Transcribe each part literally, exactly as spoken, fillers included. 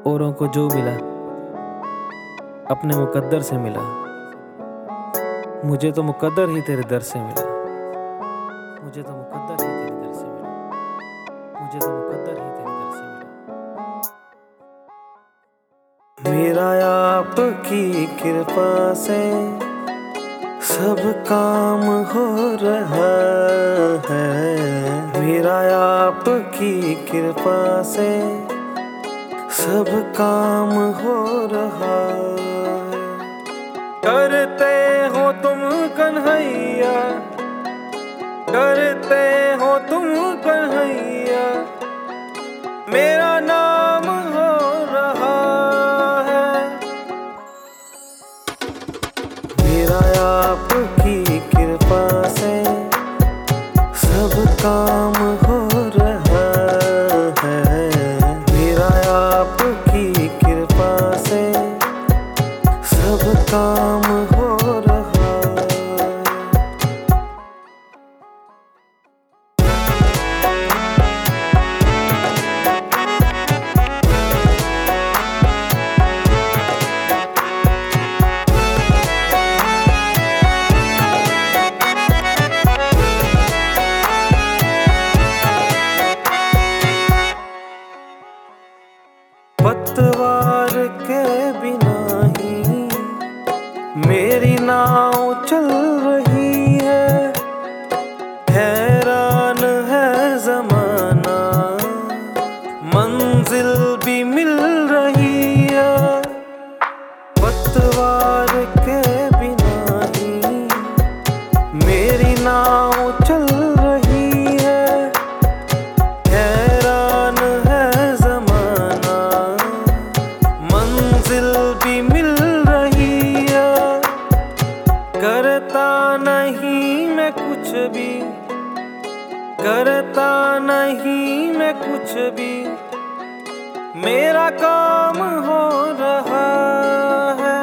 औरों को जो मिला अपने मुकद्दर से मिला, मुझे तो मुकद्दर ही तेरे दर से मिला। मुझे तो मुकद्दर ही तेरे दर से मिला। मुझे तो मुकद्दर ही तेरे दर से मिला। मेरा आपकी कृपा से सब काम हो रहा है। मेरा आपकी कृपा से सब काम हो रहा है। करते हो तुम कन्हैया, करते हो तुम कन्हैया, मेरा नाम हो रहा है। मेरा आपकी कृपा से सब काम हो रहा है। मेरा आपकी कृपा से सब काम हो रहा है। पतवार के बिना ही मेरी नाव चल रही है। हैरान है ज़माना, मंजिल भी मिल रही है। पतवार के बिना ही मेरी नाव चल रही है। हैरान है ज़माना, मंजिल भी मिल रही है। करता नहीं मैं कुछ भी, करता नहीं मैं कुछ भी, मेरा काम हो रहा है।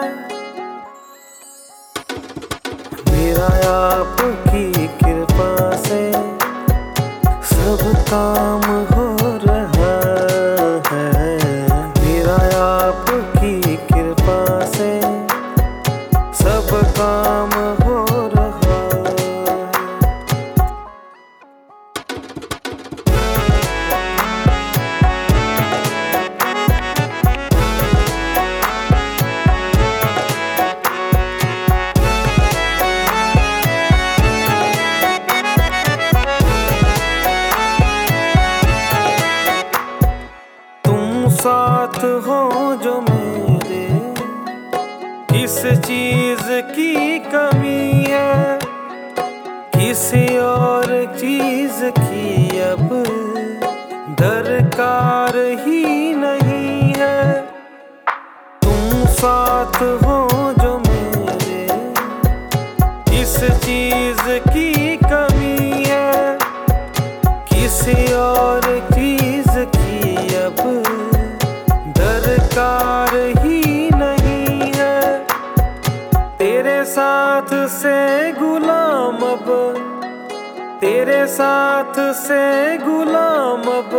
मेरा आपकी कृपा से सब काम हो रहा है। मेरा आपकी कृपा से सब काम हो रहा है। तुम साथ हो जो मेरे, किस चीज की कमी है। किसी और चीज की अब दरकार ही नहीं है। तुम साथ हो जो मेरे, किस चीज की कमी है। किसी और चीज की अब दरकार ही नहीं है। तेरे साथ से गुलाम अब, तेरे साथ से गुलाम अब